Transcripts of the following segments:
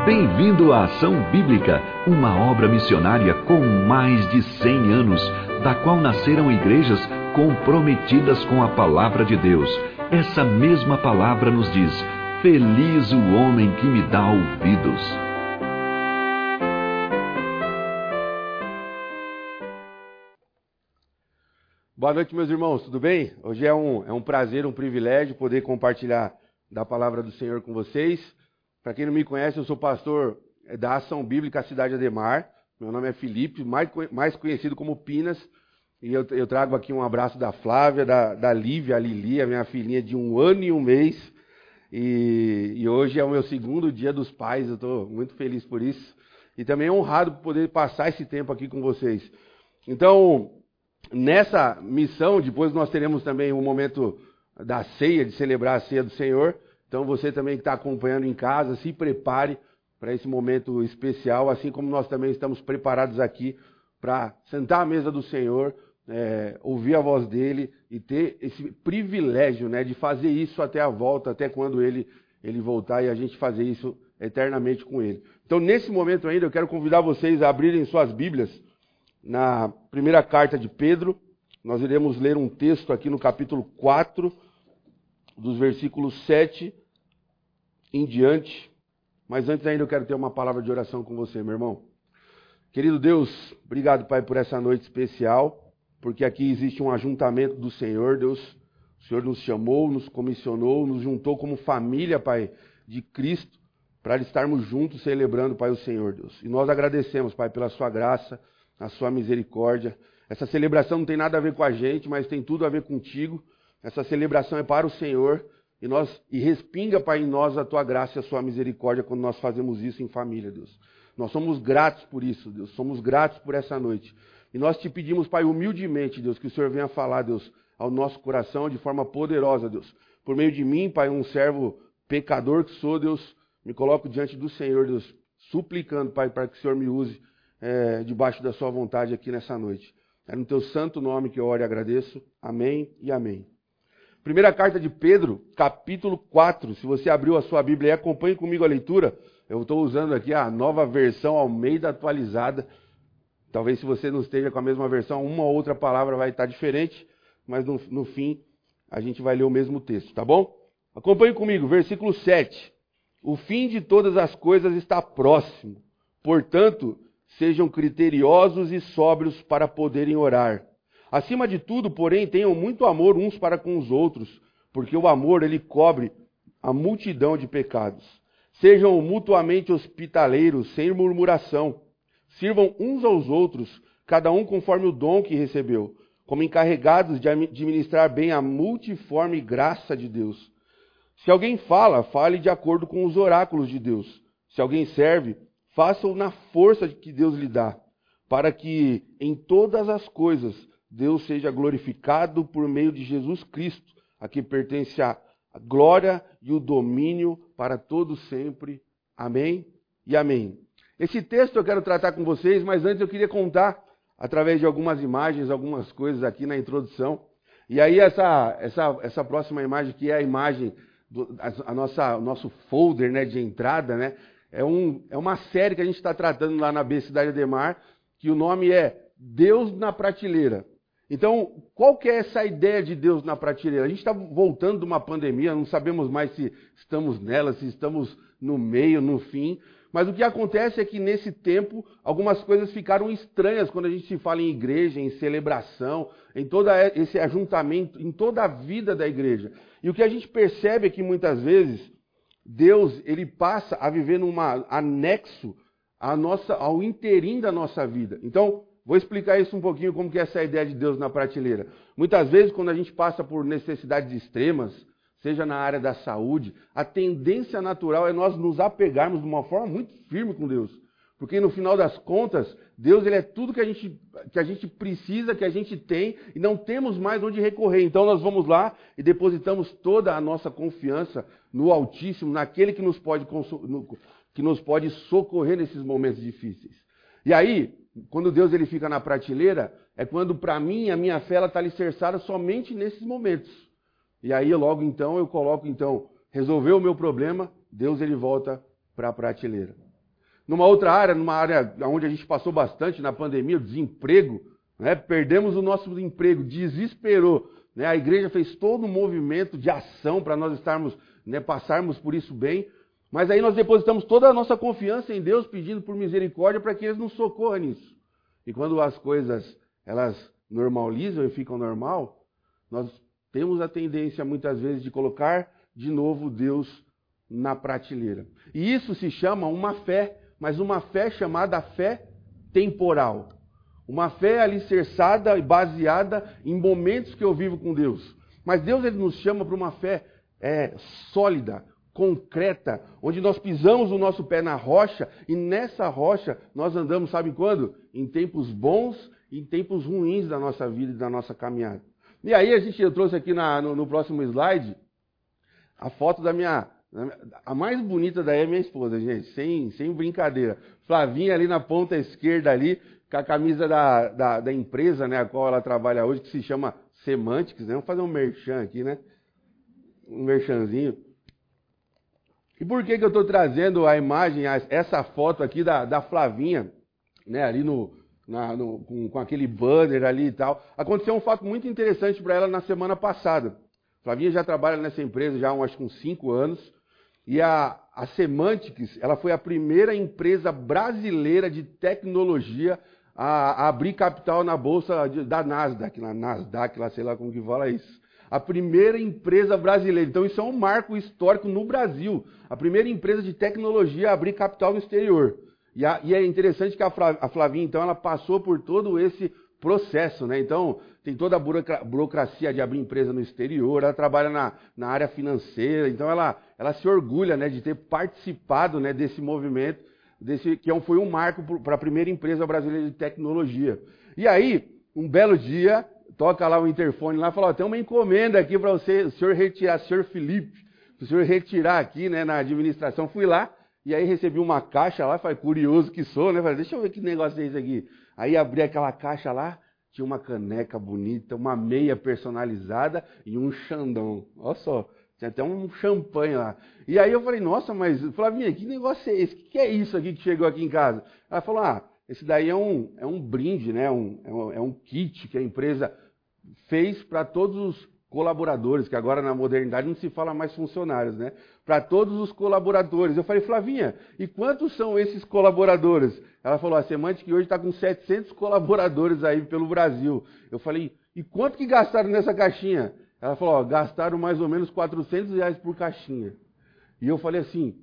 Bem-vindo à Ação Bíblica, uma obra missionária com mais de 100 anos, da qual nasceram igrejas comprometidas com a palavra de Deus. Essa mesma palavra nos diz: feliz o homem que me dá ouvidos. Boa noite, meus irmãos, tudo bem? Hoje é um prazer, um privilégio poder compartilhar da palavra do Senhor com vocês. Para quem não me conhece, eu sou pastor da Ação Bíblica Cidade Ademar. Meu nome é Felipe, mais conhecido como Pinas. E eu trago aqui um abraço da Flávia, da Lívia, a Lili, a minha filhinha de 1 ano e 1 mês. E hoje é o meu segundo dia dos pais, eu estou muito feliz por isso. E também honrado por poder passar esse tempo aqui com vocês. Então, nessa missão, depois nós teremos também um momento da ceia, de celebrar a ceia do Senhor. Então você também que está acompanhando em casa, se prepare para esse momento especial, assim como nós também estamos preparados aqui para sentar à mesa do Senhor, ouvir a voz dele e ter esse privilégio, né, de fazer isso até a volta, até quando ele voltar e a gente fazer isso eternamente com ele. Então nesse momento ainda eu quero convidar vocês a abrirem suas Bíblias na primeira carta de Pedro. Nós iremos ler um texto aqui no capítulo 4, dos versículos 7 em diante. Mas antes ainda eu quero ter uma palavra de oração com você, meu irmão. Querido Deus, obrigado, Pai, por essa noite especial, porque aqui existe um ajuntamento do Senhor, Deus. O Senhor nos chamou, nos comissionou, nos juntou como família, Pai, de Cristo, para estarmos juntos celebrando, Pai, o Senhor, Deus. E nós agradecemos, Pai, pela sua graça, a sua misericórdia. Essa celebração não tem nada a ver com a gente, mas tem tudo a ver contigo. Essa celebração é para o Senhor e respinga, Pai, em nós a tua graça e a sua misericórdia quando nós fazemos isso em família, Deus. Nós somos gratos por isso, Deus. Somos gratos por essa noite. E nós te pedimos, Pai, humildemente, Deus, que o Senhor venha falar, Deus, ao nosso coração de forma poderosa, Deus. Por meio de mim, Pai, um servo pecador que sou, Deus, me coloco diante do Senhor, Deus, suplicando, Pai, para que o Senhor me use debaixo da sua vontade aqui nessa noite. É no teu santo nome que eu oro e agradeço. Amém e amém. Primeira carta de Pedro, capítulo 4. Se você abriu a sua Bíblia e acompanhe comigo a leitura, eu estou usando aqui a nova versão Almeida atualizada. Talvez se você não esteja com a mesma versão, uma ou outra palavra vai estar diferente, mas no fim a gente vai ler o mesmo texto, tá bom? Acompanhe comigo, versículo 7. O fim de todas as coisas está próximo. Portanto, sejam criteriosos e sóbrios para poderem orar. Acima de tudo, porém, tenham muito amor uns para com os outros, porque o amor, ele cobre a multidão de pecados. Sejam mutuamente hospitaleiros, sem murmuração. Sirvam uns aos outros, cada um conforme o dom que recebeu, como encarregados de administrar bem a multiforme graça de Deus. Se alguém fala, fale de acordo com os oráculos de Deus. Se alguém serve, faça-o na força que Deus lhe dá, para que em todas as coisas Deus seja glorificado por meio de Jesus Cristo, a quem pertence a glória e o domínio para todos sempre. Amém e amém. Esse texto eu quero tratar com vocês, mas antes eu queria contar, através de algumas imagens, algumas coisas aqui na introdução. E aí essa próxima imagem, que é a imagem, o nosso folder, né, de entrada, né? É uma série que a gente está tratando lá na B Cidade Ademar, que o nome é Deus na Prateleira. Então, qual que é essa ideia de Deus na prateleira? A gente está voltando de uma pandemia, não sabemos mais se estamos nela, se estamos no meio, no fim. Mas o que acontece é que nesse tempo, algumas coisas ficaram estranhas quando a gente se fala em igreja, em celebração, em todo esse ajuntamento, em toda a vida da igreja. E o que a gente percebe é que muitas vezes, Deus, ele passa a viver num anexo ao interim da nossa vida. Então, vou explicar isso um pouquinho, como que é essa ideia de Deus na prateleira. Muitas vezes, quando a gente passa por necessidades extremas, seja na área da saúde, a tendência natural é nós nos apegarmos de uma forma muito firme com Deus. Porque no final das contas, Deus, ele é tudo que a gente precisa, que a gente tem, e não temos mais onde recorrer. Então nós vamos lá e depositamos toda a nossa confiança no Altíssimo, naquele que nos pode socorrer nesses momentos difíceis. E aí, quando Deus ele fica na prateleira, é quando para mim a minha fé está alicerçada somente nesses momentos. E aí logo então eu coloco, resolver o meu problema, Deus ele volta para a prateleira. Numa outra área, numa área onde a gente passou bastante na pandemia, o desemprego, né? Perdemos o nosso emprego, desesperou. Né? A igreja fez todo um movimento de ação para nós estarmos, né, passarmos por isso bem. Mas aí nós depositamos toda a nossa confiança em Deus, pedindo por misericórdia para que eles nos socorram nisso. E quando as coisas elas normalizam e ficam normal, nós temos a tendência muitas vezes de colocar de novo Deus na prateleira. E isso se chama uma fé, mas uma fé chamada fé temporal. Uma fé alicerçada e baseada em momentos que eu vivo com Deus. Mas Deus ele nos chama para uma fé sólida, concreta, onde nós pisamos o nosso pé na rocha e nessa rocha nós andamos, sabe quando? Em tempos bons e em tempos ruins da nossa vida e da nossa caminhada. E aí eu trouxe aqui no próximo slide a foto da a mais bonita daí é minha esposa, gente, sem brincadeira. Flavinha ali na ponta esquerda ali, com a camisa da empresa, né, a qual ela trabalha hoje, que se chama Semantics, né? Vamos fazer um merchan aqui, né? Um merchanzinho. E por que eu estou trazendo a imagem, essa foto aqui da Flavinha, né, ali com aquele banner ali e tal? Aconteceu um fato muito interessante para ela na semana passada. Flavinha já trabalha nessa empresa já acho que uns 5 anos. E a Semantics, ela foi a primeira empresa brasileira de tecnologia a abrir capital na bolsa da Nasdaq, lá sei lá como que fala isso. A primeira empresa brasileira. Então isso é um marco histórico no Brasil. A primeira empresa de tecnologia a abrir capital no exterior. E é interessante que a Flavinha, então, ela passou por todo esse processo, né? Então, tem toda a burocracia de abrir empresa no exterior, ela trabalha na área financeira, então ela se orgulha, né, de ter participado, né, desse movimento, foi um marco para a primeira empresa brasileira de tecnologia. E aí, um belo dia, toca lá o interfone lá e fala, tem uma encomenda aqui para o senhor retirar, senhor Felipe, para o senhor retirar aqui, né, na administração. Fui lá, e aí recebi uma caixa lá, falei, curioso que sou, né, falei, deixa eu ver que negócio é esse aqui. Aí abri aquela caixa lá, tinha uma caneca bonita, uma meia personalizada e um Xandão. Olha só, tinha até um champanhe lá. E aí eu falei, nossa, mas Flavinha, que negócio é esse? O que é isso aqui que chegou aqui em casa? Ela falou, esse daí é um brinde, né? É um kit que a empresa fez para todos os colaboradores, que agora na modernidade não se fala mais funcionários, né? Para todos os colaboradores. Eu falei, Flavinha, e quantos são esses colaboradores? Ela falou, a Semantic hoje está com 700 colaboradores aí pelo Brasil. Eu falei, e quanto que gastaram nessa caixinha? Ela falou, gastaram mais ou menos R$400 por caixinha. E eu falei assim,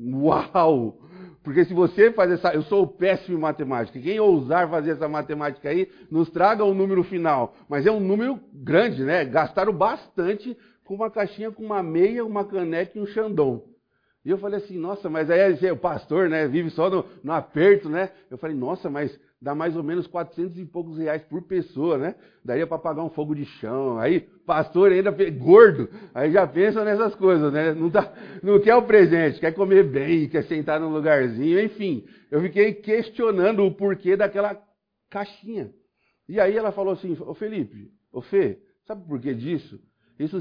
uau! Porque se você faz eu sou péssimo em matemática. Quem ousar fazer essa matemática aí, nos traga o número final. Mas é um número grande, né? Gastaram bastante com uma caixinha com uma meia, uma caneca e um Xandão. E eu falei assim, nossa, mas aí o pastor, né, vive só no aperto, né? Eu falei, nossa, mas dá mais ou menos 400 e poucos reais por pessoa, né? Daria para pagar um fogo de chão. Aí, pastor ainda gordo, aí já pensa nessas coisas, né? Não quer o presente, quer comer bem, quer sentar num lugarzinho, enfim. Eu fiquei questionando o porquê daquela caixinha. E aí ela falou assim, ô Felipe, ô Fê, sabe por que disso? Isso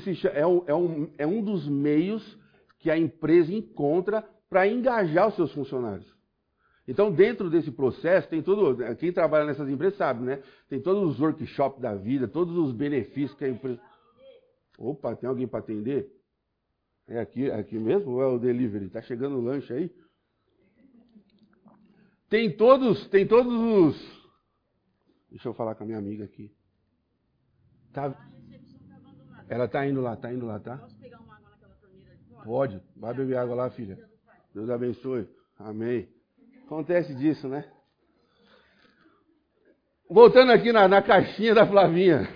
é um dos meios que a empresa encontra para engajar os seus funcionários. Então, dentro desse processo, tem quem trabalha nessas empresas sabe, né? Tem todos os workshops da vida, todos os benefícios que a empresa... Opa, tem alguém para atender? É aqui mesmo ou é o delivery? Tá chegando o lanche aí? Tem todos os... Deixa eu falar com a minha amiga aqui. Ela tá indo lá, tá? Posso pegar uma água naquela torneira de fora? Pode, vai beber água lá, filha. Deus abençoe. Amém. Acontece disso, né? Voltando aqui na caixinha da Flavinha.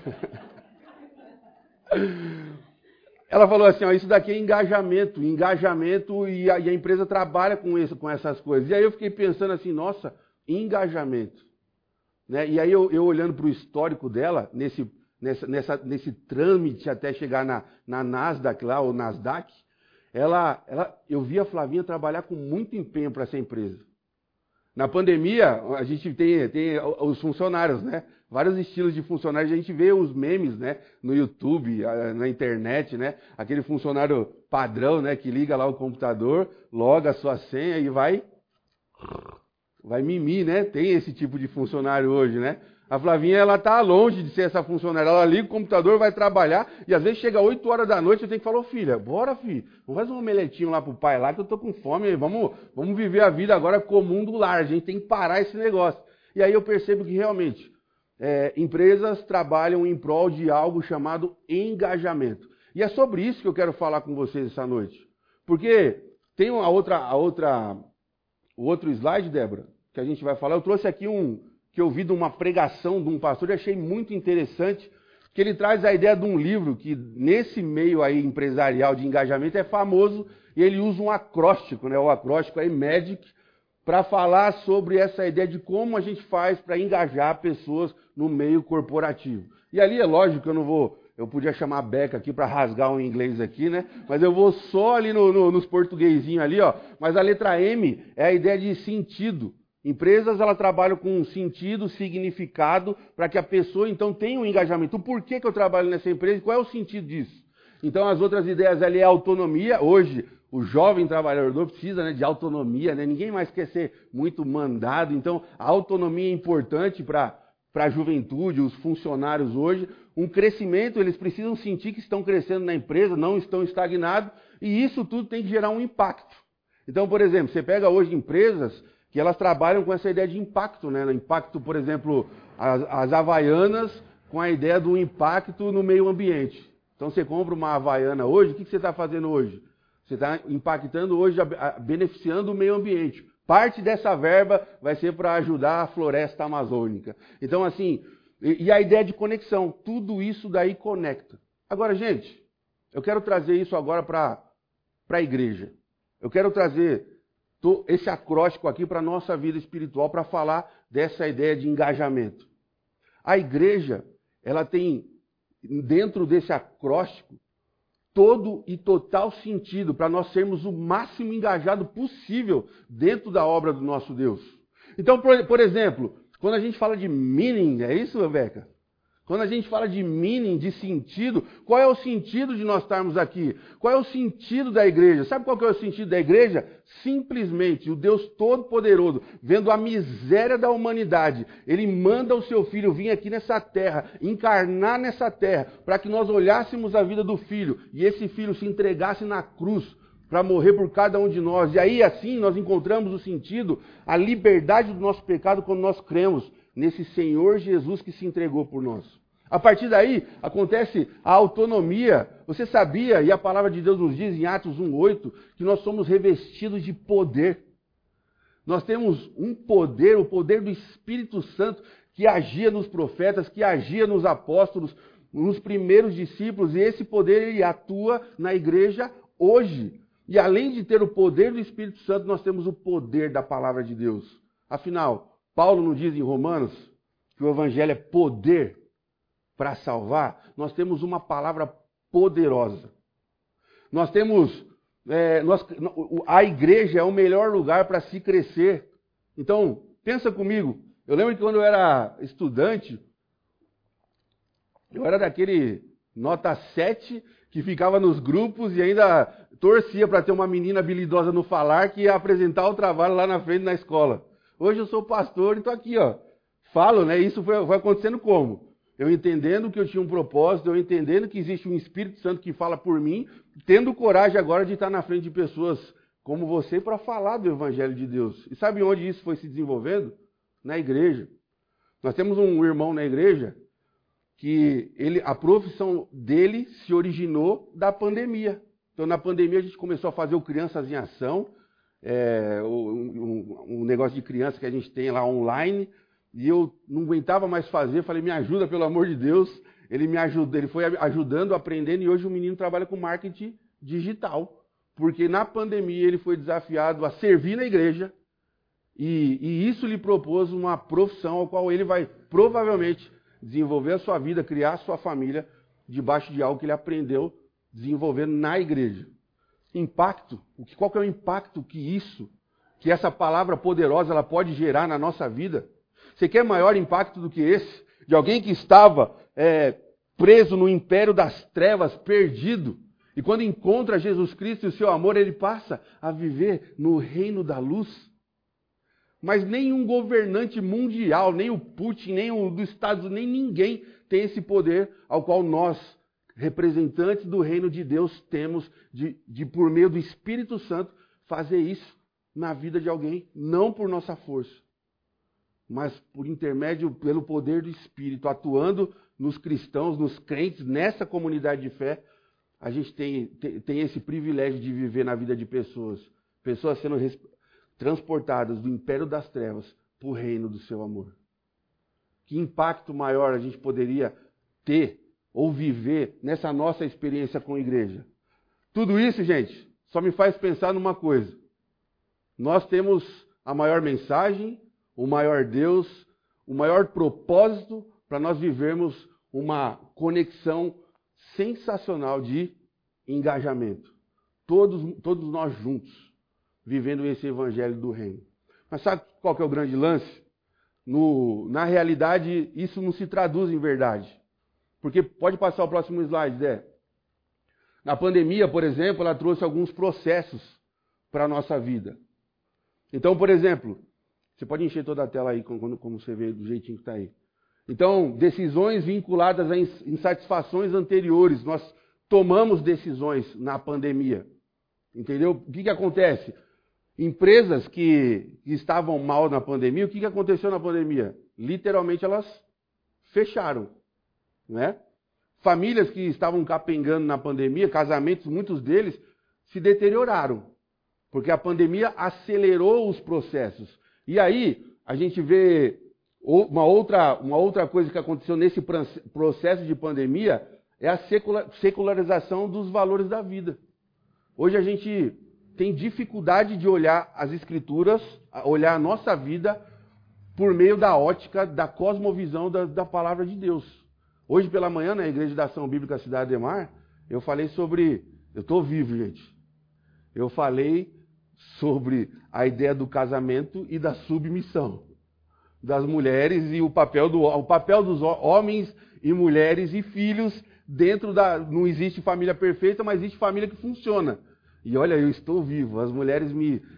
Ela falou assim, isso daqui é engajamento e a empresa trabalha com essas coisas. E aí eu fiquei pensando assim, nossa, engajamento. Né? E aí eu olhando para o histórico dela, nesse trâmite até chegar na Nasdaq lá, ou Nasdaq, eu vi a Flavinha trabalhar com muito empenho para essa empresa. Na pandemia, a gente tem os funcionários, né? Vários estilos de funcionários, a gente vê os memes, né? No YouTube, na internet, né? Aquele funcionário padrão, né? Que liga lá o computador, loga a sua senha e vai vai mimir, né? Tem esse tipo de funcionário hoje, né? A Flavinha, ela tá longe de ser essa funcionária. Ela liga o computador, vai trabalhar, e às vezes chega 8 horas da noite, eu tenho que falar, filha, bora, filho, vamos fazer um omeletinho lá pro pai lá, que eu tô com fome, vamos viver a vida agora comum do lar, a gente tem que parar esse negócio. E aí eu percebo que realmente, empresas trabalham em prol de algo chamado engajamento. E é sobre isso que eu quero falar com vocês essa noite. Porque tem o outro slide, Débora, que a gente vai falar. Eu trouxe aqui que eu vi de uma pregação de um pastor e achei muito interessante, que ele traz a ideia de um livro que nesse meio aí empresarial de engajamento é famoso, e ele usa um acróstico, né? O acróstico aí, MAGIC, para falar sobre essa ideia de como a gente faz para engajar pessoas no meio corporativo. E ali é lógico que eu podia chamar a Beca aqui para rasgar um inglês aqui, né? Mas eu vou só ali nos portuguesinhos ali, ó. Mas a letra M é a ideia de sentido. Empresas, elas trabalham com sentido, significado, para que a pessoa, então, tenha um engajamento. O porquê que eu trabalho nessa empresa e qual é o sentido disso? Então, as outras ideias ali é autonomia. Hoje, o jovem trabalhador precisa, né, de autonomia, né? Ninguém mais quer ser muito mandado. Então, a autonomia é importante para a juventude, os funcionários hoje. Um crescimento, eles precisam sentir que estão crescendo na empresa, não estão estagnados, e isso tudo tem que gerar um impacto. Então, por exemplo, você pega hoje empresas que elas trabalham com essa ideia de impacto, né? Impacto, por exemplo, as Havaianas com a ideia do impacto no meio ambiente. Então, você compra uma Havaiana hoje, o que você está fazendo hoje? Você está impactando hoje, beneficiando o meio ambiente. Parte dessa verba vai ser para ajudar a floresta amazônica. Então, assim, e a ideia de conexão, tudo isso daí conecta. Agora, gente, eu quero trazer isso agora para a igreja. Eu quero trazer esse acróstico aqui para a nossa vida espiritual para falar dessa ideia de engajamento. A igreja, ela tem, dentro desse acróstico, todo e total sentido para nós sermos o máximo engajado possível dentro da obra do nosso Deus. Então, por exemplo, quando a gente fala de meaning, é isso, Beca? Quando a gente fala de meaning, de sentido, qual é o sentido de nós estarmos aqui? Qual é o sentido da igreja? Sabe qual que é o sentido da igreja? Simplesmente o Deus Todo-Poderoso, vendo a miséria da humanidade, Ele manda o seu Filho vir aqui nessa terra, encarnar nessa terra, para que nós olhássemos a vida do Filho, e esse Filho se entregasse na cruz, para morrer por cada um de nós. E aí, assim, nós encontramos o sentido, a liberdade do nosso pecado quando nós cremos nesse Senhor Jesus que se entregou por nós. A partir daí, acontece a autonomia. Você sabia, e a palavra de Deus nos diz em Atos 1:8, que nós somos revestidos de poder. Nós temos um poder, o poder do Espírito Santo, que agia nos profetas, que agia nos apóstolos, nos primeiros discípulos, e esse poder ele atua na igreja hoje. E além de ter o poder do Espírito Santo, nós temos o poder da palavra de Deus. Afinal, Paulo nos diz em Romanos que o Evangelho é poder para salvar. Nós temos uma palavra poderosa. Nós temos... a igreja é o melhor lugar para se crescer. Então, pensa comigo. Eu lembro que quando eu era estudante, eu era daquele nota 7 que ficava nos grupos e ainda torcia para ter uma menina habilidosa no falar que ia apresentar o trabalho lá na frente na escola. Hoje eu sou pastor e estou aqui, ó. Falo, né? Isso foi acontecendo como? Eu entendendo que eu tinha um propósito, eu entendendo que existe um Espírito Santo que fala por mim, tendo coragem agora de estar na frente de pessoas como você para falar do Evangelho de Deus. E sabe onde isso foi se desenvolvendo? Na igreja. Nós temos um irmão na igreja que a profissão dele se originou da pandemia. Então, na pandemia, a gente começou a fazer o Crianças em Ação, um negócio de criança que a gente tem lá online, e eu não aguentava mais fazer, falei, me ajuda, pelo amor de Deus. Ele me ajuda, ele foi ajudando, aprendendo, e hoje o menino trabalha com marketing digital, porque na pandemia ele foi desafiado a servir na igreja, e isso lhe propôs uma profissão ao qual ele vai provavelmente desenvolver a sua vida, criar a sua família, debaixo de algo que ele aprendeu desenvolvendo na igreja. Impacto. Qual que é o impacto que essa palavra poderosa ela pode gerar na nossa vida? Você quer maior impacto do que esse? De alguém que estava preso no império das trevas, perdido, e quando encontra Jesus Cristo e o seu amor, ele passa a viver no reino da luz. Mas nenhum governante mundial, nem o Putin, nem o dos Estados Unidos, nem ninguém tem esse poder ao qual nós, representantes do reino de Deus, temos de por meio do Espírito Santo, fazer isso na vida de alguém, não por nossa força, mas por intermédio, pelo poder do Espírito, atuando nos cristãos, nos crentes, nessa comunidade de fé, a gente tem esse privilégio de viver na vida de pessoas sendo transportadas do império das trevas para o reino do seu amor. Que impacto maior a gente poderia ter ou viver nessa nossa experiência com a igreja? Tudo isso, gente, só me faz pensar numa coisa. Nós temos a maior mensagem, o maior Deus, o maior propósito para nós vivermos uma conexão sensacional de engajamento. Todos nós juntos, vivendo esse evangelho do reino. Mas sabe qual que é o grande lance? Na realidade, isso não se traduz em verdade. Porque, pode passar o próximo slide, Zé. Na pandemia, por exemplo, ela trouxe alguns processos para a nossa vida. Então, por exemplo, você pode encher toda a tela aí, como você vê, do jeitinho que está aí. Então, decisões vinculadas a insatisfações anteriores. Nós tomamos decisões na pandemia. Entendeu? O que acontece? Empresas que estavam mal na pandemia, o que aconteceu na pandemia? Literalmente elas fecharam. Né? Famílias que estavam capengando na pandemia, casamentos, muitos deles se deterioraram. Porque a pandemia acelerou os processos. E aí, a gente vê uma outra coisa que aconteceu nesse processo de pandemia, é a secularização dos valores da vida. Hoje a gente tem dificuldade de olhar as Escrituras, olhar a nossa vida por meio da ótica, da cosmovisão da palavra de Deus. Hoje pela manhã, na Igreja da Ação Bíblica Cidade Ademar, eu falei sobre... Eu estou vivo, gente. Eu falei sobre a ideia do casamento e da submissão das mulheres e o papel dos homens e mulheres e filhos dentro da... Não existe família perfeita, mas existe família que funciona. E olha, eu estou vivo. As mulheres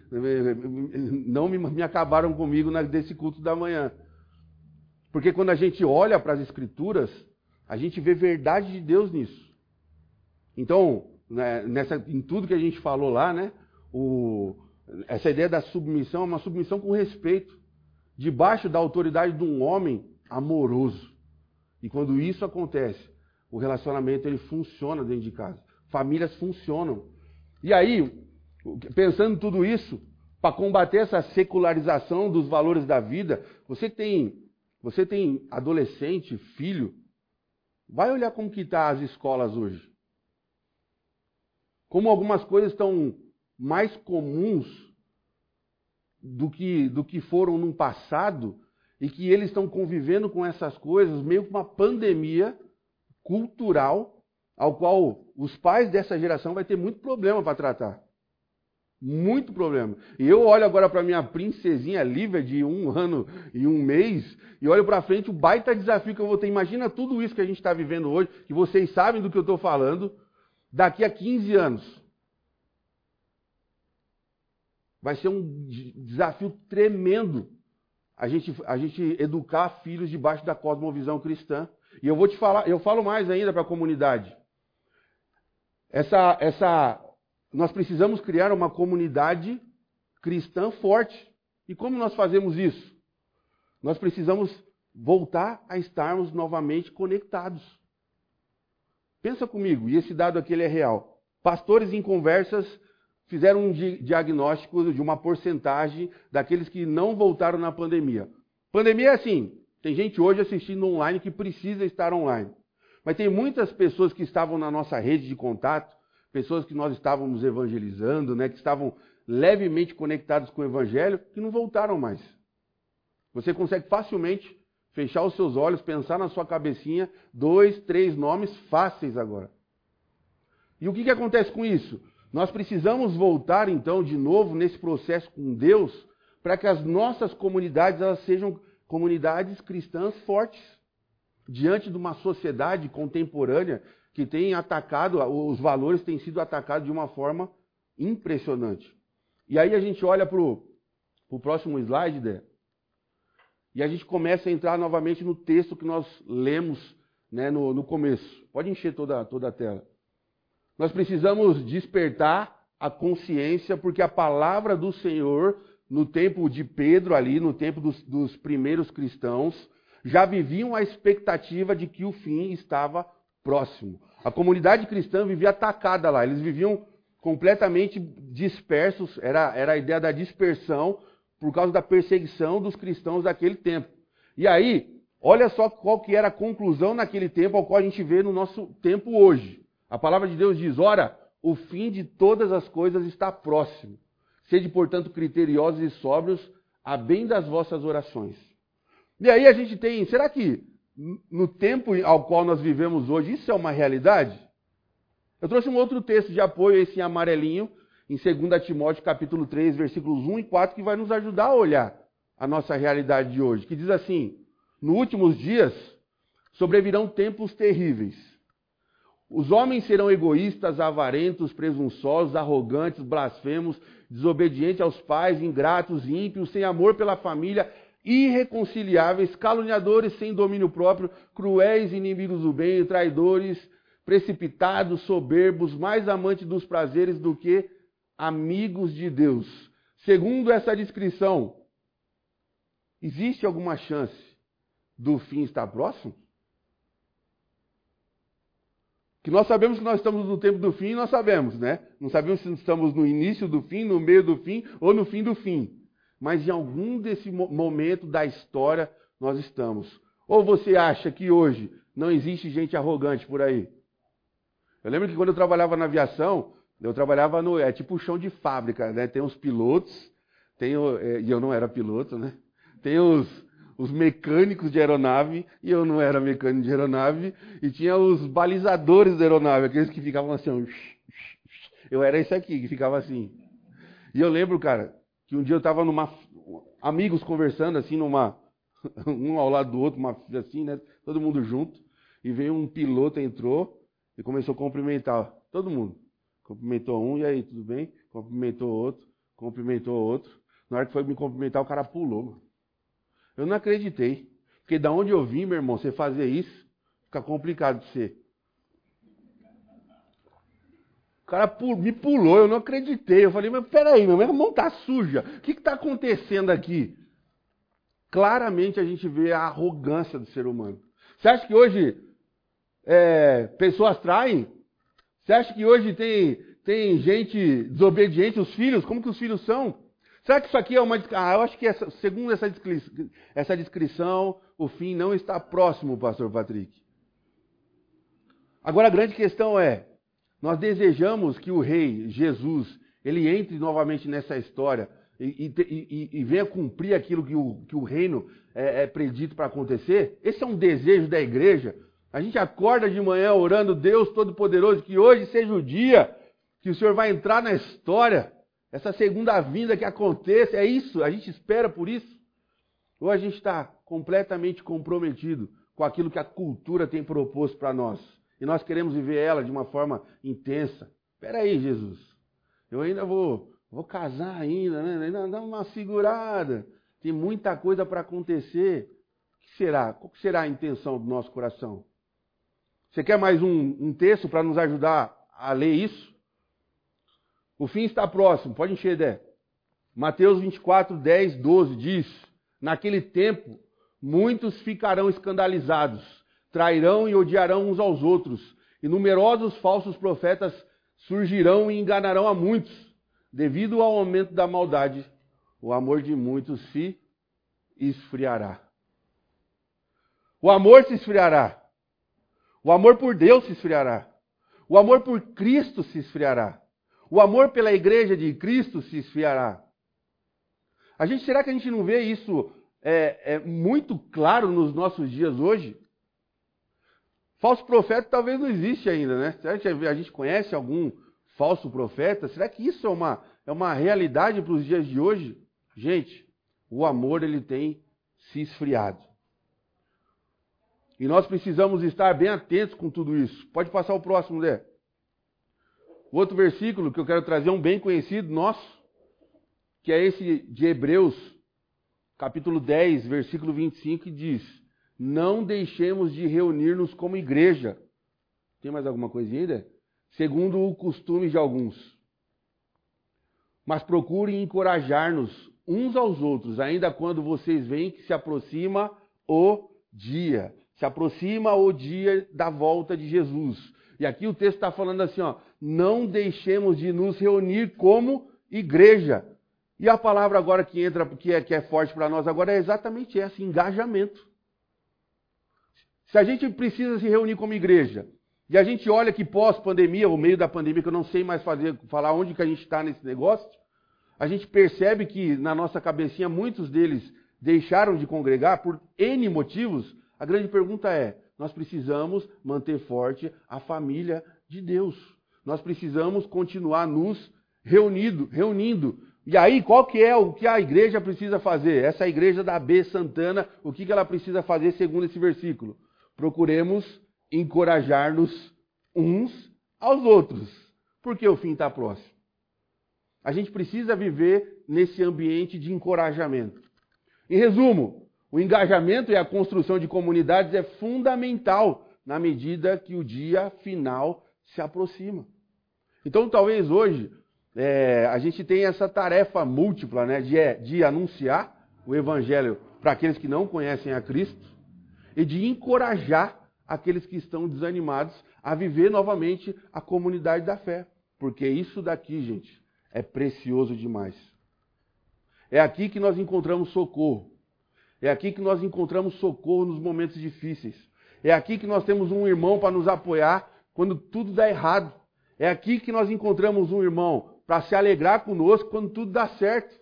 não me acabaram comigo desse culto da manhã. Porque quando a gente olha para as Escrituras, a gente vê verdade de Deus nisso. Então, né, em tudo que a gente falou lá, né, essa ideia da submissão é uma submissão com respeito, debaixo da autoridade de um homem amoroso. E quando isso acontece, o relacionamento ele funciona dentro de casa. Famílias funcionam. E aí, pensando em tudo isso, para combater essa secularização dos valores da vida, você tem adolescente, filho, vai olhar como que tá as escolas hoje. Como algumas coisas estão mais comuns do que foram no passado, e que eles estão convivendo com essas coisas, meio que uma pandemia cultural, ao qual os pais dessa geração vai ter muito problema para tratar. Muito problema. E eu olho agora para minha princesinha Lívia, de 1 ano e 1 mês, e olho para frente o baita desafio que eu vou ter. Imagina tudo isso que a gente está vivendo hoje, que vocês sabem do que eu estou falando, daqui a 15 anos. Vai ser um desafio tremendo a gente educar filhos debaixo da cosmovisão cristã. E eu vou te falar, eu falo mais ainda para a comunidade. Nós precisamos criar uma comunidade cristã forte. E como nós fazemos isso? Nós precisamos voltar a estarmos novamente conectados. Pensa comigo, e esse dado aqui ele é real. Pastores em conversas fizeram um diagnóstico de uma porcentagem daqueles que não voltaram na pandemia. Pandemia é assim, tem gente hoje assistindo online que precisa estar online. Mas tem muitas pessoas que estavam na nossa rede de contato, pessoas que nós estávamos evangelizando, né, que estavam levemente conectados com o evangelho, que não voltaram mais. Você consegue facilmente fechar os seus olhos, pensar na sua cabecinha, 2, 3 nomes fáceis agora. E o que acontece com isso? Nós precisamos voltar, então, de novo nesse processo com Deus, para que as nossas comunidades elas sejam comunidades cristãs fortes, diante de uma sociedade contemporânea que tem atacado, os valores têm sido atacados de uma forma impressionante. E aí a gente olha para para o próximo slide, Dé. E a gente começa a entrar novamente no texto que nós lemos, né, no começo. Pode encher toda a tela. Nós precisamos despertar a consciência, porque a palavra do Senhor, no tempo de Pedro ali, no tempo dos primeiros cristãos, já viviam a expectativa de que o fim estava próximo. A comunidade cristã vivia atacada lá, eles viviam completamente dispersos, era a ideia da dispersão por causa da perseguição dos cristãos daquele tempo. E aí, olha só qual que era a conclusão naquele tempo ao qual a gente vê no nosso tempo hoje. A palavra de Deus diz, ora, o fim de todas as coisas está próximo. Sede, portanto, criteriosos e sóbrios, a bem das vossas orações. E aí a gente tem, será que no tempo ao qual nós vivemos hoje, isso é uma realidade? Eu trouxe um outro texto de apoio, esse em amarelinho, em 2 Timóteo capítulo 3, versículos 1 e 4, que vai nos ajudar a olhar a nossa realidade de hoje, que diz assim, nos últimos dias sobrevirão tempos terríveis. Os homens serão egoístas, avarentos, presunçosos, arrogantes, blasfemos, desobedientes aos pais, ingratos, ímpios, sem amor pela família, irreconciliáveis, caluniadores, sem domínio próprio, cruéis, inimigos do bem, traidores, precipitados, soberbos, mais amantes dos prazeres do que amigos de Deus. Segundo essa descrição, existe alguma chance do fim estar próximo? Que nós sabemos que nós estamos no tempo do fim, nós sabemos, né? Não sabemos se estamos no início do fim, no meio do fim ou no fim do fim. Mas em algum desse momento da história nós estamos. Ou você acha que hoje não existe gente arrogante por aí? Eu lembro que quando eu trabalhava na aviação, eu trabalhava é tipo chão de fábrica, né? Tem os pilotos, e eu não era piloto, né? Tem os mecânicos de aeronave, e eu não era mecânico de aeronave, e tinha os balizadores da aeronave, aqueles que ficavam assim, eu era esse aqui, que ficava assim. E eu lembro, cara, que um dia eu estava amigos conversando assim, um ao lado do outro, assim, né, todo mundo junto, e veio um piloto, entrou, e começou a cumprimentar todo mundo. Cumprimentou um, e aí, tudo bem? Cumprimentou outro. Na hora que foi me cumprimentar, o cara pulou, mano. Eu não acreditei. Porque da onde eu vim, meu irmão, você fazer isso, fica complicado de ser. O cara me pulou, eu não acreditei. Eu falei, mas peraí, minha mão tá suja. O que está acontecendo aqui? Claramente a gente vê a arrogância do ser humano. Você acha que hoje pessoas traem? Você acha que hoje tem gente desobediente, os filhos? Como que os filhos são? Será que isso aqui é uma... eu acho que segundo essa descrição, o fim não está próximo, pastor Patrick. Agora a grande questão é, nós desejamos que o rei, Jesus, ele entre novamente nessa história e venha cumprir aquilo que o reino é predito para acontecer? Esse é um desejo da igreja. A gente acorda de manhã orando, Deus Todo-Poderoso, que hoje seja o dia que o Senhor vai entrar na história. Essa segunda vinda que aconteça, é isso? A gente espera por isso? Ou a gente está completamente comprometido com aquilo que a cultura tem proposto para nós? E nós queremos viver ela de uma forma intensa. Espera aí, Jesus. Eu ainda vou casar ainda, né? Ainda dá uma segurada. Tem muita coisa para acontecer. O que será? Qual será a intenção do nosso coração? Você quer mais um texto para nos ajudar a ler isso? O fim está próximo, pode encher, Dé. Mateus 24, 10, 12 diz, naquele tempo, muitos ficarão escandalizados, trairão e odiarão uns aos outros, e numerosos falsos profetas surgirão e enganarão a muitos. Devido ao aumento da maldade, o amor de muitos se esfriará. O amor se esfriará. O amor por Deus se esfriará. O amor por Cristo se esfriará. O amor pela igreja de Cristo se esfriará. Será que a gente não vê isso muito claro nos nossos dias hoje? Falso profeta talvez não existe ainda, né? Será que a gente conhece algum falso profeta? Será que isso é uma realidade para os dias de hoje? Gente, o amor ele tem se esfriado. E nós precisamos estar bem atentos com tudo isso. Pode passar o próximo, Lé. O outro versículo que eu quero trazer é um bem conhecido nosso. que é esse de Hebreus, capítulo 10, versículo 25, que diz: não deixemos de reunir-nos como igreja. Tem mais alguma coisa ainda? Segundo o costume de alguns. Mas procurem encorajar-nos uns aos outros, ainda quando vocês veem que se aproxima o dia. Se aproxima o dia da volta de Jesus. E aqui o texto está falando assim, ó, não deixemos de nos reunir como igreja. E a palavra agora que entra, que é forte para nós agora, é exatamente essa, engajamento. Se a gente precisa se reunir como igreja, e a gente olha que pós-pandemia, ou meio da pandemia, que eu não sei mais falar onde que a gente está nesse negócio, a gente percebe que na nossa cabecinha muitos deles deixaram de congregar por N motivos. A grande pergunta é, nós precisamos manter forte a família de Deus. Nós precisamos continuar nos reunindo. E aí, qual que é o que a igreja precisa fazer? Essa igreja da B Santana, o que ela precisa fazer segundo esse versículo? Procuremos encorajar-nos uns aos outros, porque o fim está próximo. A gente precisa viver nesse ambiente de encorajamento. Em resumo, o engajamento e a construção de comunidades é fundamental na medida que o dia final se aproxima. Então, talvez hoje, a gente tenha essa tarefa múltipla, né, de anunciar o Evangelho para aqueles que não conhecem a Cristo e de encorajar aqueles que estão desanimados a viver novamente a comunidade da fé. Porque isso daqui, gente, é precioso demais. É aqui que nós encontramos socorro. É aqui que nós encontramos socorro nos momentos difíceis. É aqui que nós temos um irmão para nos apoiar quando tudo dá errado. É aqui que nós encontramos um irmão para se alegrar conosco quando tudo dá certo.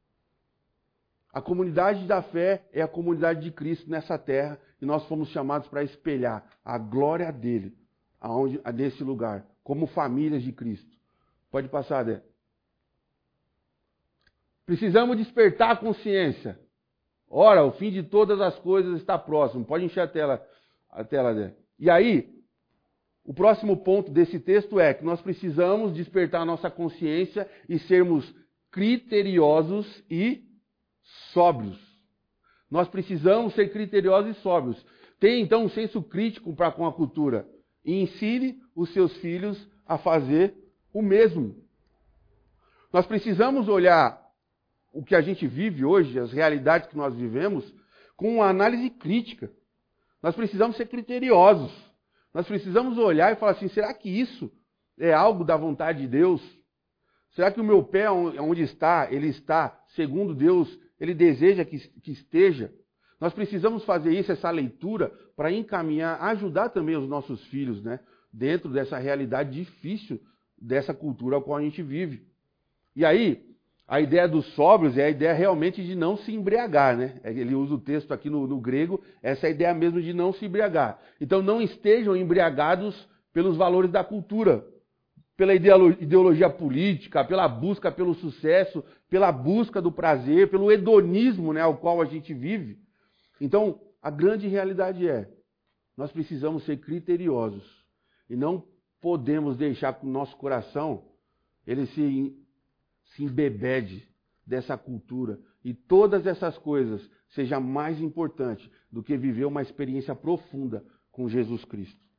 A comunidade da fé é a comunidade de Cristo nessa terra e nós fomos chamados para espelhar a glória dele nesse lugar, como famílias de Cristo. Pode passar, Dé. Precisamos despertar a consciência. Ora, o fim de todas as coisas está próximo. Pode encher a tela, Dé. E aí, o próximo ponto desse texto é que nós precisamos despertar a nossa consciência e sermos criteriosos e sóbrios. Nós precisamos ser criteriosos e sóbrios. Tenha então um senso crítico para com a cultura e ensine os seus filhos a fazer o mesmo. Nós precisamos olhar o que a gente vive hoje, as realidades que nós vivemos, com uma análise crítica. Nós precisamos ser criteriosos. Nós precisamos olhar e falar assim, será que isso é algo da vontade de Deus? Será que o meu pé onde está, ele está, segundo Deus, ele deseja que esteja? Nós precisamos fazer isso, essa leitura, para encaminhar, ajudar também os nossos filhos, né? Dentro dessa realidade difícil, dessa cultura ao qual a gente vive. E aí, a ideia dos sóbrios é a ideia realmente de não se embriagar, né? Ele usa o texto aqui no grego, essa é a ideia mesmo de não se embriagar. Então não estejam embriagados pelos valores da cultura, pela ideologia política, pela busca pelo sucesso, pela busca do prazer, pelo hedonismo, né, ao qual a gente vive. Então, a grande realidade é, nós precisamos ser criteriosos e não podemos deixar que o nosso coração ele se embebede dessa cultura e todas essas coisas seja mais importante do que viver uma experiência profunda com Jesus Cristo.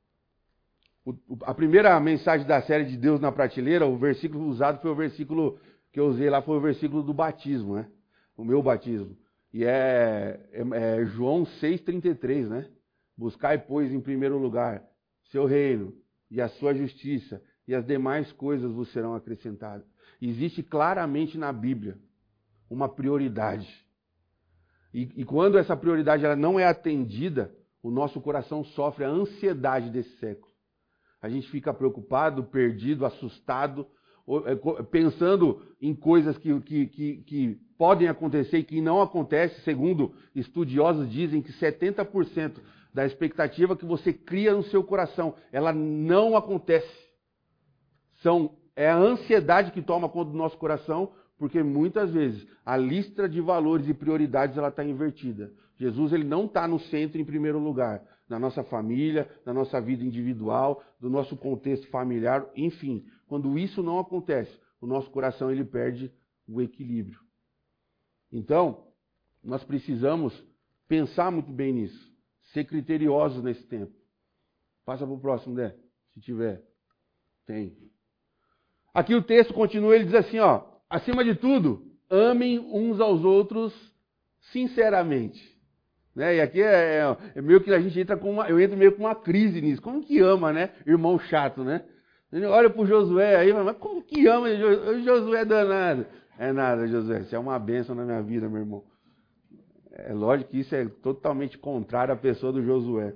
A primeira mensagem da série de Deus na prateleira, o versículo usado foi o versículo que eu usei lá, foi o versículo do batismo, né? O meu batismo. E é João 6,33, né? Buscai, pois, em primeiro lugar seu reino e a sua justiça, e as demais coisas vos serão acrescentadas. Existe claramente na Bíblia uma prioridade. E quando essa prioridade ela não é atendida, o nosso coração sofre a ansiedade desse século. A gente fica preocupado, perdido, assustado, pensando em coisas que podem acontecer e que não acontecem. Segundo estudiosos dizem que 70% da expectativa que você cria no seu coração, ela não acontece. É a ansiedade que toma conta do nosso coração, porque muitas vezes a lista de valores e prioridades ela está invertida. Jesus ele não está no centro em primeiro lugar. Na nossa família, na nossa vida individual, do nosso contexto familiar, enfim. Quando isso não acontece, o nosso coração ele perde o equilíbrio. Então, nós precisamos pensar muito bem nisso, ser criteriosos nesse tempo. Passa para o próximo, Dé, se tiver. Tem. Aqui o texto continua, ele diz assim, ó, acima de tudo, amem uns aos outros sinceramente. Né? E aqui é meio que a gente entra eu entro meio com uma crise nisso. Como que ama, né? Irmão chato, né? Olha pro Josué aí, mas como que ama Josué danado? É nada, Josué, isso é uma bênção na minha vida, meu irmão. É lógico que isso é totalmente contrário à pessoa do Josué.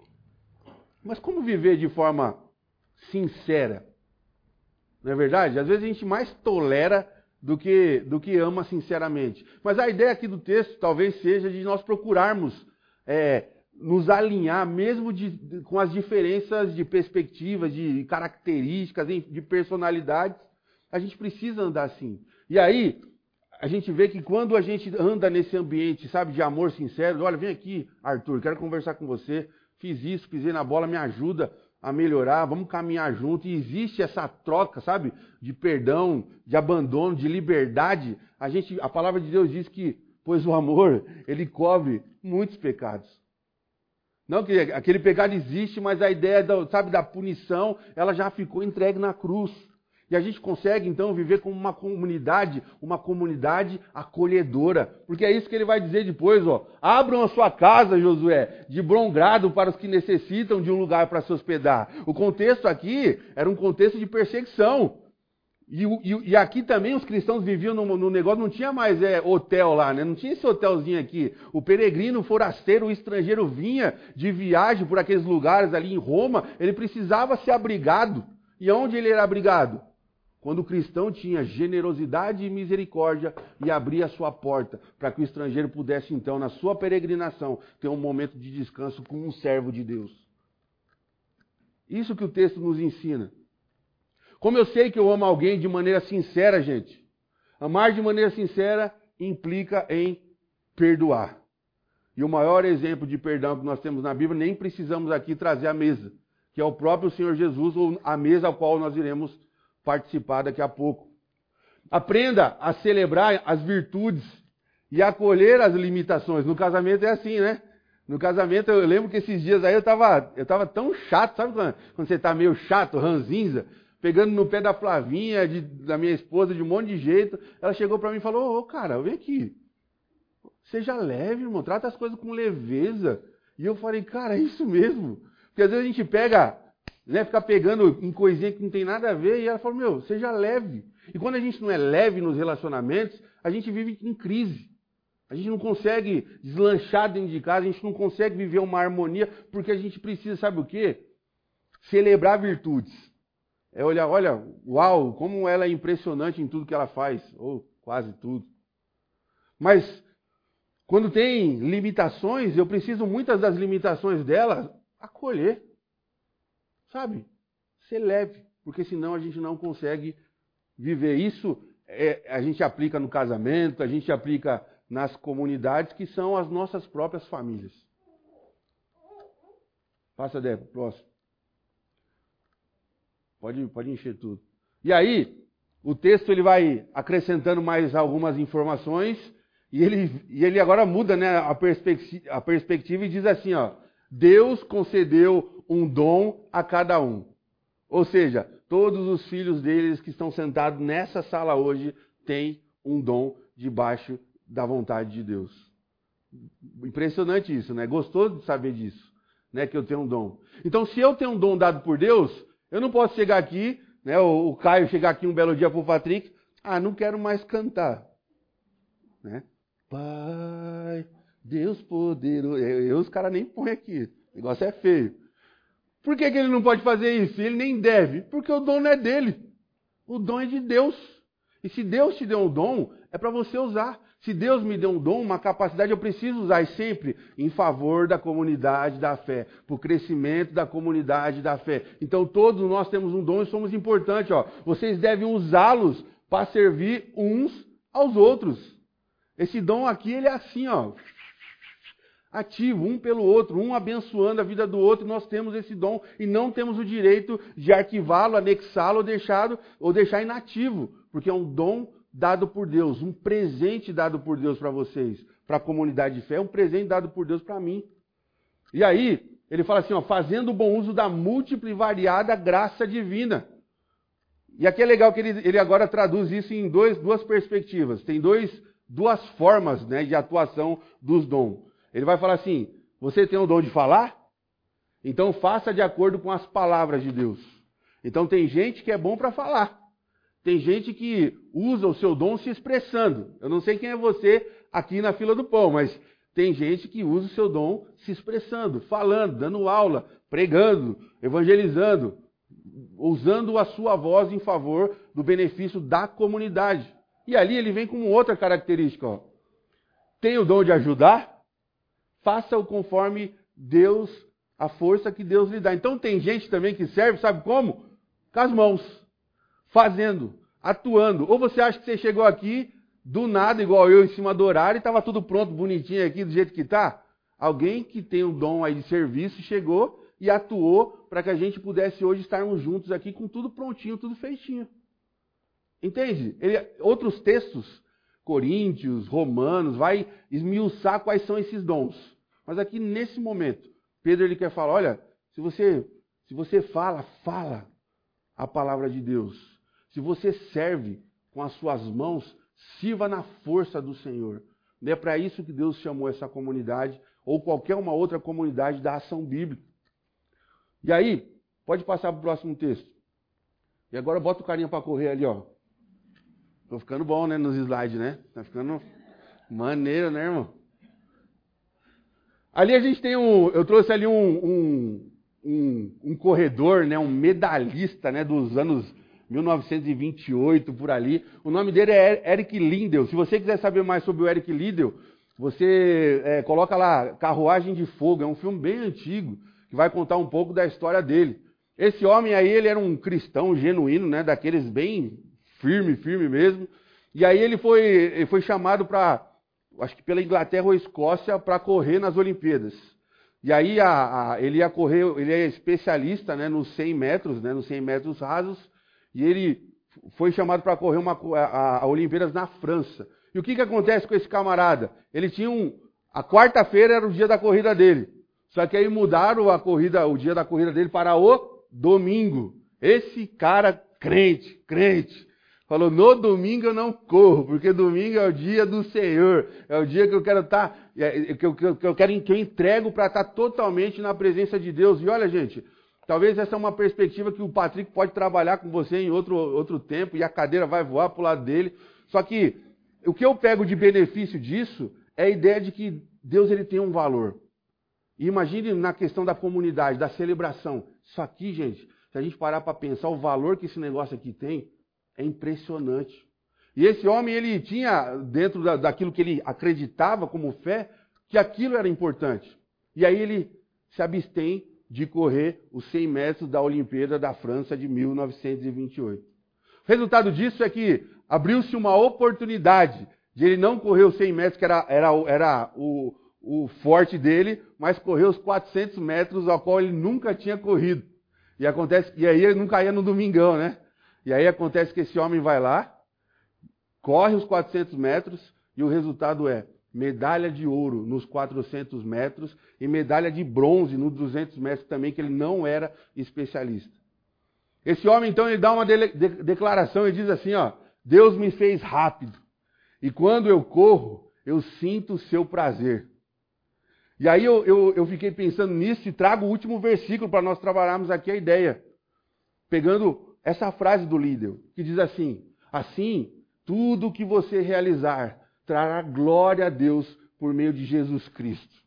Mas como viver de forma sincera? Não é verdade? Às vezes a gente mais tolera do que ama sinceramente. Mas a ideia aqui do texto talvez seja de nós procurarmos nos alinhar, mesmo com as diferenças de perspectivas, de características, de personalidades. A gente precisa andar assim. E aí, a gente vê que quando a gente anda nesse ambiente, sabe, de amor sincero, olha, vem aqui, Arthur, quero conversar com você, fiz isso, pisei na bola, me ajuda a melhorar, vamos caminhar junto, e existe essa troca, sabe, de perdão, de abandono, de liberdade. A palavra de Deus diz que, pois o amor, ele cobre muitos pecados. Não que aquele pecado existe, mas a ideia da punição, ela já ficou entregue na cruz. E a gente consegue, então, viver como uma comunidade acolhedora. Porque é isso que ele vai dizer depois, ó. Abram a sua casa, Josué, de bom grado para os que necessitam de um lugar para se hospedar. O contexto aqui era um contexto de perseguição. E aqui também os cristãos viviam no negócio, não tinha mais hotel lá, né? Não tinha esse hotelzinho aqui. O peregrino, o forasteiro, o estrangeiro vinha de viagem por aqueles lugares ali em Roma, ele precisava ser abrigado. E onde ele era abrigado? Quando o cristão tinha generosidade e misericórdia e abria a sua porta para que o estrangeiro pudesse, então, na sua peregrinação, ter um momento de descanso com um servo de Deus. Isso que o texto nos ensina. Como eu sei que eu amo alguém de maneira sincera, gente? Amar de maneira sincera implica em perdoar. E o maior exemplo de perdão que nós temos na Bíblia, nem precisamos aqui trazer à mesa, que é o próprio Senhor Jesus, ou a mesa ao qual nós iremos participar daqui a pouco. Aprenda a celebrar as virtudes e acolher as limitações. No casamento é assim, né? No casamento, eu lembro que esses dias aí eu tava tão chato, sabe quando você tá meio chato, ranzinza, pegando no pé da Flavinha, da minha esposa, de um monte de jeito. Ela chegou para mim e falou, cara, vem aqui. Seja leve, irmão, trata as coisas com leveza. E eu falei, cara, é isso mesmo. Porque às vezes a gente pega, né, fica pegando em coisinha que não tem nada a ver, e ela falou, seja leve. E quando a gente não é leve nos relacionamentos, a gente vive em crise. A gente não consegue deslanchar dentro de casa, a gente não consegue viver uma harmonia, porque a gente precisa, sabe o quê? Celebrar virtudes. É olhar, olha, uau, como ela é impressionante em tudo que ela faz, ou quase tudo. Mas, quando tem limitações, eu preciso muitas das limitações dela acolher. Sabe? Ser leve, porque senão a gente não consegue viver isso. A gente aplica no casamento, a gente aplica nas comunidades que são as nossas próprias famílias. Passa, Débora, próximo. Pode encher tudo. E aí, o texto ele vai acrescentando mais algumas informações e ele agora muda, né, a perspectiva e diz assim, ó, Deus concedeu um dom a cada um. Ou seja, todos os filhos deles que estão sentados nessa sala hoje têm um dom debaixo da vontade de Deus. Impressionante isso, né? Gostoso de saber disso, né? Que eu tenho um dom. Então, se eu tenho um dom dado por Deus, eu não posso chegar aqui, né? O Caio chegar aqui um belo dia para o Patrick, não quero mais cantar, né? Pai, Deus poderoso. Os caras nem põem aqui. O negócio é feio. Por que ele não pode fazer isso? Ele nem deve. Porque o dom não é dele. O dom é de Deus. E se Deus te deu um dom, é para você usar. Se Deus me deu um dom, uma capacidade, eu preciso usar. E sempre em favor da comunidade da fé. Para o crescimento da comunidade da fé. Então todos nós temos um dom e somos importantes. Ó. Vocês devem usá-los para servir uns aos outros. Esse dom aqui, ele é assim, ó. Ativo, um pelo outro, um abençoando a vida do outro, e nós temos esse dom e não temos o direito de arquivá-lo, anexá-lo ou deixar inativo, porque é um dom dado por Deus, um presente dado por Deus para vocês, para a comunidade de fé, um presente dado por Deus para mim. E aí, ele fala assim, ó, fazendo bom uso da múltipla e variada graça divina. E aqui é legal que ele agora traduz isso em duas perspectivas. Tem duas formas, né, de atuação dos dons. Ele vai falar assim, você tem o dom de falar? Então faça de acordo com as palavras de Deus. Então tem gente que é bom para falar. Tem gente que usa o seu dom se expressando. Eu não sei quem é você aqui na fila do pão, mas tem gente que usa o seu dom se expressando, falando, dando aula, pregando, evangelizando, usando a sua voz em favor do benefício da comunidade. E ali ele vem com outra característica. Ó. Tem o dom de ajudar? Faça-o conforme Deus, a força que Deus lhe dá. Então tem gente também que serve, sabe como? Com as mãos. Fazendo, atuando. Ou você acha que você chegou aqui do nada, igual eu, em cima do horário, e estava tudo pronto, bonitinho aqui, do jeito que está? Alguém que tem um dom aí de serviço chegou e atuou para que a gente pudesse hoje estarmos juntos aqui com tudo prontinho, tudo feitinho. Entende? Outros textos, Coríntios, Romanos, vai esmiuçar quais são esses dons. Mas aqui nesse momento, Pedro ele quer falar, olha, se você fala a palavra de Deus. Se você serve com as suas mãos, sirva na força do Senhor. É para isso que Deus chamou essa comunidade, ou qualquer uma outra comunidade da ação bíblica. E aí, pode passar para o próximo texto. E agora bota o carinha para correr ali, ó. Tô ficando bom, né, nos slides, né? Tá ficando maneiro, né, irmão? Ali a gente tem eu trouxe ali um corredor, né, um medalhista, né, dos anos 1928, por ali. O nome dele é Eric Liddell. Se você quiser saber mais sobre o Eric Liddell, você coloca lá Carruagem de Fogo. É um filme bem antigo, que vai contar um pouco da história dele. Esse homem aí, ele era um cristão genuíno, né, daqueles bem firme mesmo. E aí ele foi chamado para, acho que pela Inglaterra ou Escócia, para correr nas Olimpíadas. E aí ele ia correr, ele é especialista, né, nos 100 metros, né, nos 100 metros rasos, e ele foi chamado para correr a Olimpíadas na França. E o que acontece com esse camarada? Ele tinha a quarta-feira era o dia da corrida dele. Só que aí mudaram o dia da corrida dele para o domingo. Esse cara crente, falou, no domingo eu não corro, porque domingo é o dia do Senhor, é o dia que eu quero estar, que eu entrego para estar totalmente na presença de Deus. E olha, gente, talvez essa é uma perspectiva que o Patrick pode trabalhar com você em outro tempo, e a cadeira vai voar para o lado dele. Só que o que eu pego de benefício disso é a ideia de que Deus ele tem um valor. E imagine na questão da comunidade, da celebração. Isso aqui, gente, se a gente parar para pensar o valor que esse negócio aqui tem, é impressionante. E esse homem, ele tinha, dentro daquilo que ele acreditava como fé, que aquilo era importante. E aí ele se abstém de correr os 100 metros da Olimpíada da França de 1928. O resultado disso é que abriu-se uma oportunidade de ele não correr os 100 metros, que era o forte dele, mas correr os 400 metros, ao qual ele nunca tinha corrido. E aí ele não caía no domingão, né? E aí acontece que esse homem vai lá, corre os 400 metros, e o resultado é medalha de ouro nos 400 metros e medalha de bronze nos 200 metros também, que ele não era especialista. Esse homem, então, ele dá uma declaração e diz assim, ó, Deus me fez rápido, e quando eu corro, eu sinto o seu prazer. E aí eu fiquei pensando nisso e trago o último versículo para nós trabalharmos aqui a ideia. Pegando essa frase do Liddell, que diz assim, assim, tudo que você realizar trará glória a Deus por meio de Jesus Cristo.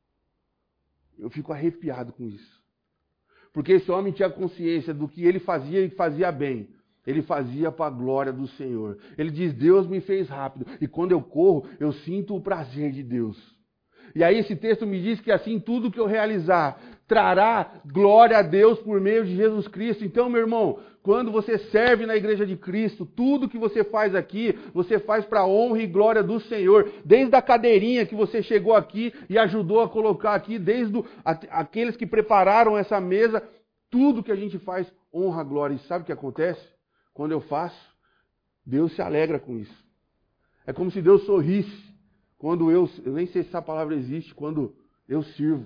Eu fico arrepiado com isso. Porque esse homem tinha consciência do que ele fazia e fazia bem. Ele fazia para a glória do Senhor. Ele diz, Deus me fez rápido. E quando eu corro, eu sinto o prazer de Deus. E aí esse texto me diz que assim tudo que eu realizar trará glória a Deus por meio de Jesus Cristo. Então, meu irmão, quando você serve na igreja de Cristo, tudo que você faz aqui, você faz para a honra e glória do Senhor. Desde a cadeirinha que você chegou aqui e ajudou a colocar aqui, desde aqueles que prepararam essa mesa, tudo que a gente faz honra a glória. E sabe o que acontece? Quando eu faço, Deus se alegra com isso. É como se Deus sorrisse quando eu nem sei se essa palavra existe, quando eu sirvo.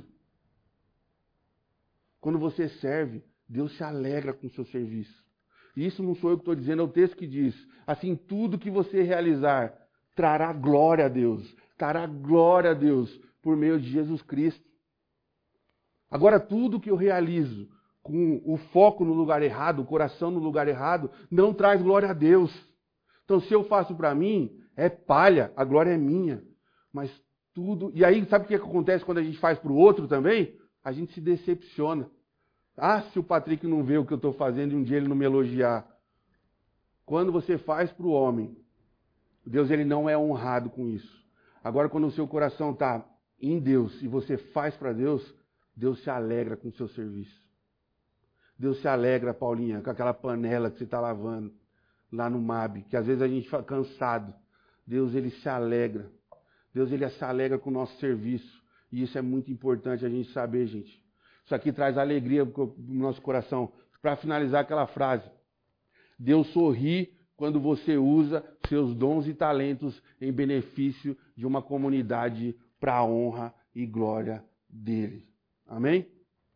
Quando você serve, Deus se alegra com o seu serviço. E isso não sou eu que estou dizendo, é o texto que diz. Assim, tudo que você realizar trará glória a Deus. Trará glória a Deus por meio de Jesus Cristo. Agora, tudo que eu realizo com o foco no lugar errado, o coração no lugar errado, não traz glória a Deus. Então, se eu faço para mim, é palha, a glória é minha. Mas tudo... E aí, sabe o que acontece quando a gente faz para o outro também? A gente se decepciona. Ah, se o Patrick não vê o que eu estou fazendo e um dia ele não me elogiar. Quando você faz para o homem, Deus ele não é honrado com isso. Agora, quando o seu coração está em Deus e você faz para Deus, Deus se alegra com o seu serviço. Deus se alegra, Paulinha, com aquela panela que você está lavando lá no MAB, que às vezes a gente fica cansado. Deus ele se alegra. Deus ele se alegra com o nosso serviço. E isso é muito importante a gente saber, gente. Isso aqui traz alegria no nosso coração. Para finalizar aquela frase. Deus sorri quando você usa seus dons e talentos em benefício de uma comunidade para a honra e glória dele. Amém?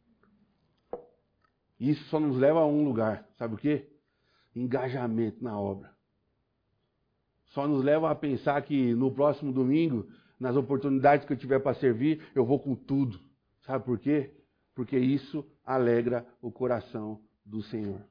Isso só nos leva a um lugar. Sabe o quê? Engajamento na obra. Só nos leva a pensar que no próximo domingo, nas oportunidades que eu tiver para servir, eu vou com tudo. Sabe por quê? Porque isso alegra o coração do Senhor.